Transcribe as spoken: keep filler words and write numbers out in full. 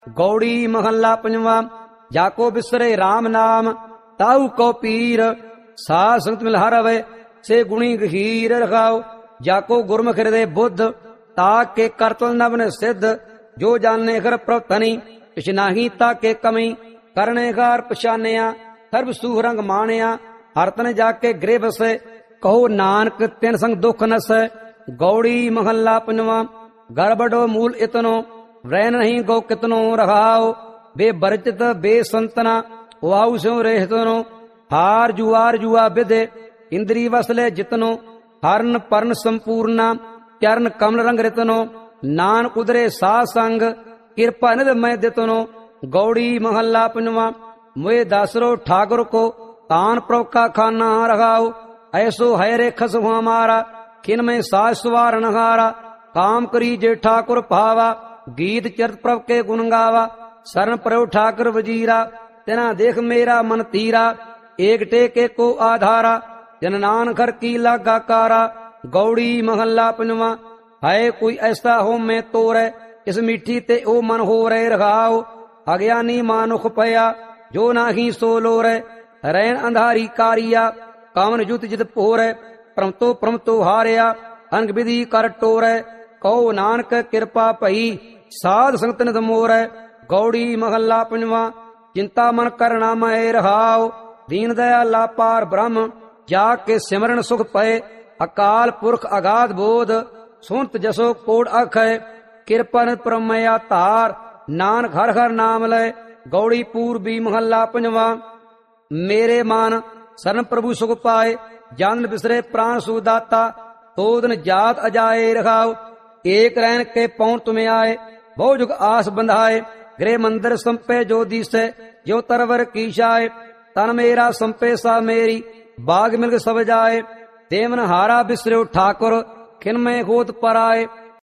गौड़ी महला पंजवा। जाको बिसरे राम नाम ताऊ को पीर, साध संगत मिल हर अवे से गुणी गहीर रखाओ। जाको गुरमुख हृदय बुद्ध ताक के करतल नवन सिद्ध, जो जाने कर प्रवतनी किछ नाही ताके कमी। करने कार पछानिया सर्व सुरंग मानिया, हरतन जाके गृह बसे कहो नानक तिन संग दुख नसै। गौड़ी महला पंजवा। गड़बड़ो मूल इतनो रैन नहीं गो कितनो रखाओ, बेबरचित बेसंतना वाऊ स्यों रेहतनो। हार जुआर जुआ विदे इंद्री वसले जितनो, हरन परन संपूर्णा चरण कमल रंग रितनो। नान उदरे सा संग कृपा निध मैं दितनो। गौड़ी महला पंजवा। मुए दासरो ठाकुर को तान प्रो का खाना रखाओ, ऐसो है रे खस हमारा खिन में साज सुवार नहारा। काम करी जे ठाकुर भावा गीत चरत प्रभ के गुण गावा। शरण प्रभु ठाकुर वजीरा तेना देख मेरा मन तीरा। एक टेके को आधारा जन नान घर की लागा कारा। गौड़ी महला पंजवा। है कोई ऐसा हो मैं तोरे इस मिट्टी ते ओ मन हो रे रखाओ। अज्ञानी मानुख पया जो नाही सो लो रे, रैन अंधारी कारिया कामन जुत जित पोरे। प्रमतो प्रमतो हारिया अंग विधि कर टोरे, कहो नानक कृपा भई साध संगत निध मोरै। गौड़ी महला पंजवा। चिंता मन करना मैं रहाओ, दीन दयाला पार ब्रह्म जाके सिमरन सुख पए। अकाल पुरख अगाध बोध सुनत जसो कोड अखै। कृपा निध परमया तार नानक हर हर नाम लय। गौड़ी पूर्वी महला पंजवा। मेरे मान शरण प्रभु सुख पाए, जान बिसरे प्राण सुदाता। तोदन जात अजाए रखाओ, एक रैन के पौन तुम्हें आए। बहु जुग आस बंधाए, गृह मंदिर संपे जो दिसे। जो तरवर कीशाए तन मेरा संपे सा मेरी, बाग मिल सब जाए। देवन हारा बिसरो ठाकुर खिन में होत पर आए।